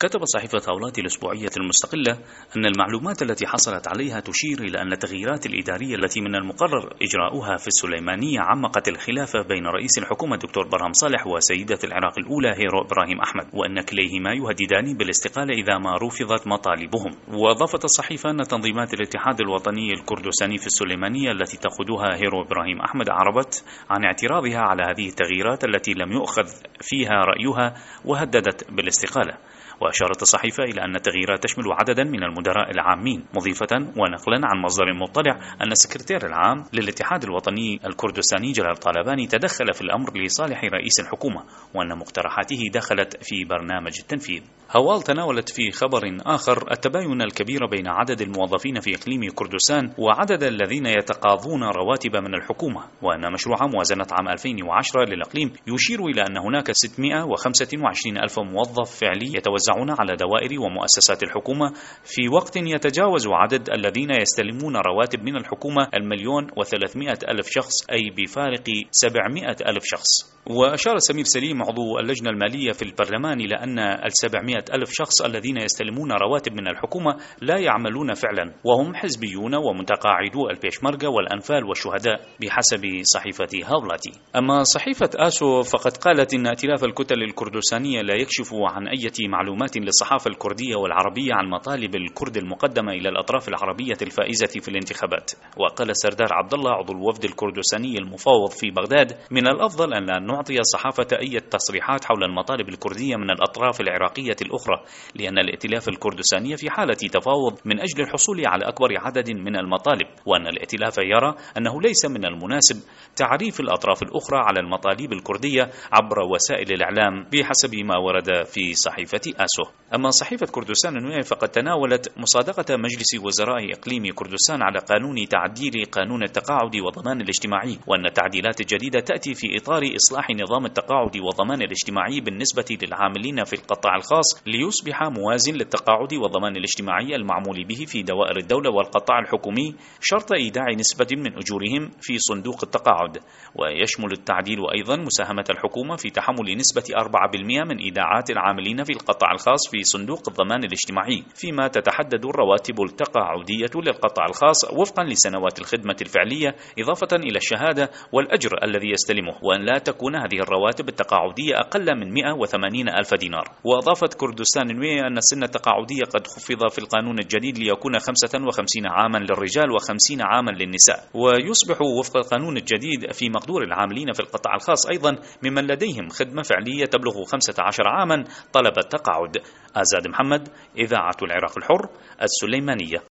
كتب صحيفة هولاتي الأسبوعية المستقلة أن المعلومات التي حصلت عليها تشير إلى أن التغييرات الإدارية التي من المقرر إجراؤها في السليمانية عمقت الخلاف بين رئيس الحكومة الدكتور برهم صالح وسيدة العراق الأولى هيرو إبراهيم أحمد، وأن كليهما يهددان بالاستقالة إذا ما رفضت مطالبهم. وأضافت الصحيفة أن تنظيمات الاتحاد الوطني الكردستاني في السليمانية التي تقودها هيرو إبراهيم أحمد أعربت عن اعتراضها على هذه التغييرات التي لم يؤخذ فيها رأيها وهددت بالاستقالة. وأشارت الصحيفة إلى أن التغييرات تشمل عددا من المدراء العامين، مضيفة ونقلا عن مصدر مطلع أن السكرتير العام للاتحاد الوطني الكردستاني جلال طالباني تدخل في الأمر لصالح رئيس الحكومة، وأن مقترحاته دخلت في برنامج التنفيذ. هوال تناولت في خبر آخر التباين الكبير بين عدد الموظفين في إقليم كردستان وعدد الذين يتقاضون رواتب من الحكومة، وأن مشروع موازنة عام 2010 للإقليم يشير إلى أن هناك 625 ألف موظف فعلي يتوزعون على دوائر ومؤسسات الحكومة، في وقت يتجاوز عدد الذين يستلمون رواتب من الحكومة 1,300,000 شخص، أي بفارق 700,000 شخص. وأشار سمير سليم عضو اللجنة المالية في البرلمان إلى أن 700,000 شخص الذين يستلمون رواتب من الحكومة لا يعملون فعلا، وهم حزبيون ومتقاعدو البيشمركة والأنفال والشهداء بحسب صحيفة هولاتي. أما صحيفة آسو فقد قالت إن ائتلاف الكتل الكردستانية لا يكشف عن أي معلومات للصحافة الكردية والعربية عن مطالب الكرد المقدمة إلى الأطراف العربية الفائزة في الانتخابات. وقال سردار عبد الله عضو الوفد الكردستاني المفاوض في بغداد: من الأفضل أن لا نعطي الصحافة أي تصريحات حول المطالب الكردية من الأطراف العراقية الأخرى، لأن الائتلاف الكردستاني في حالة تفاوض من أجل الحصول على أكبر عدد من المطالب، وأن الائتلاف يرى أنه ليس من المناسب تعريف الأطراف الأخرى على المطالب الكردية عبر وسائل الإعلام بحسب ما ورد في صحيفة آسو. أما صحيفة كردستان النووية فقد تناولت مصادقة مجلس وزراء إقليم كردستان على قانون تعديل قانون التقاعد والضمان الاجتماعي، وأن التعديلات الجديدة تأتي في إطار إصلاح نظام التقاعد والضمان الاجتماعي بالنسبة للعاملين في القطاع الخاص ليصبح موازن للتقاعد والضمان الاجتماعي المعمول به في دوائر الدولة والقطاع الحكومي، شرط إيداع نسبة من أجورهم في صندوق التقاعد. ويشمل التعديل أيضا مساهمة الحكومة في تحمل نسبة 4% من إيداعات العاملين في القطاع الخاص في صندوق الضمان الاجتماعي، فيما تتحدد الرواتب التقاعدية للقطاع الخاص وفقا لسنوات الخدمة الفعلية، إضافة إلى الشهادة والأجر الذي يستلمه، وأن لا تكون هذه الرواتب التقاعدية أقل من 180,000 دينار. وأضافت كردستان النووية أن السن التقاعدية قد خفض في القانون الجديد ليكون 55 عاما للرجال و50 عاما للنساء، ويصبح وفق القانون الجديد في مقدور العاملين في القطاع الخاص أيضا ممن لديهم خدمة فعلية تبلغ 15 عاما طلب التقاعد. آزاد محمد، إذاعة العراق الحر، السليمانية.